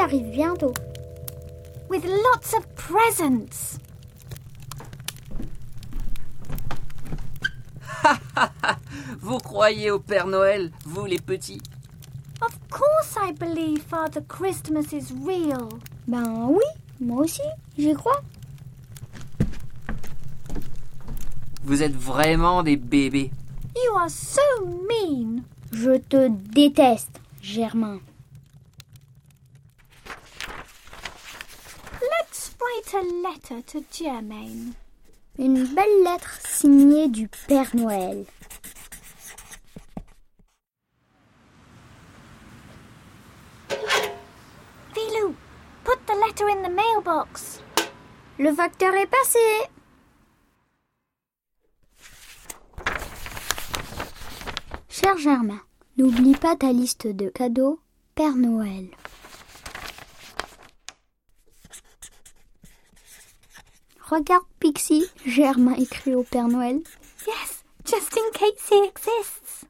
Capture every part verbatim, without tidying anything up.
arrive bientôt. With lots of presents. Vous croyez au Père Noël, vous les petits? Of course I believe Father Christmas is real. Ben oui, moi aussi, j'y crois. Vous êtes vraiment des bébés. You are so mean. Je te déteste, Germain. Let's write a letter to Germain. Une belle lettre signée du Père Noël. Vilou, put the letter in the mailbox. Le facteur est passé. Cher Germain, n'oublie pas ta liste de cadeaux Père Noël. Regarde Pixie, Germain écrit au Père Noël. Yes, just in case he exists.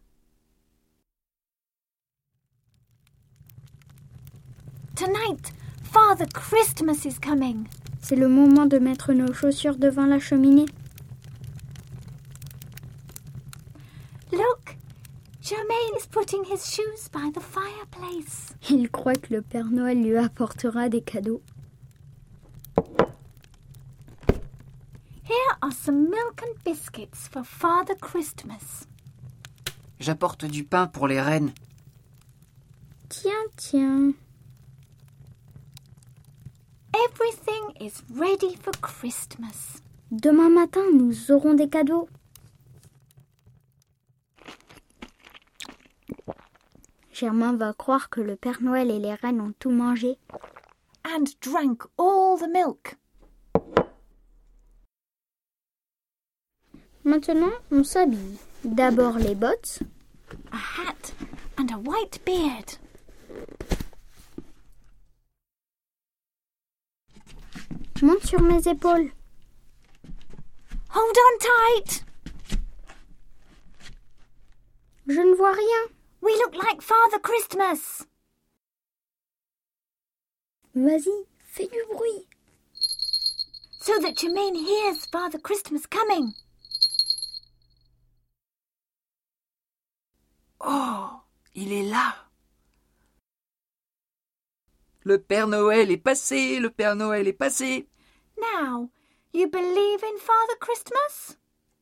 Tonight, Father Christmas is coming. C'est le moment de mettre nos chaussures devant la cheminée. Look, Germain is putting his shoes by the fireplace. Il croit que le Père Noël lui apportera des cadeaux. Here are some milk and biscuits for Father Christmas. J'apporte du pain pour les reines. Tiens, tiens. Everything is ready for Christmas. Demain matin, nous aurons des cadeaux. Germain va croire que le Père Noël et les reines ont tout mangé. And drank all the milk. Maintenant, on s'habille. D'abord les bottes. A hat and a white beard. Monte sur mes épaules. Hold on tight. Je ne vois rien. We look like Father Christmas. Vas-y, fais du bruit. So that Germain hears Father Christmas coming. Oh, il est là. Le Père Noël est passé, le Père Noël est passé. Now, you believe in Father Christmas?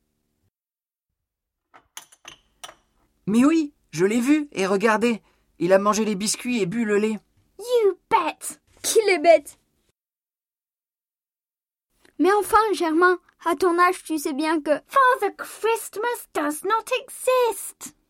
Mais oui, je l'ai vu, et regardez, il a mangé les biscuits et bu le lait. You bet! Qu'il est bête. Mais enfin, Germain, à ton âge, tu sais bien que... Father Christmas does not exist.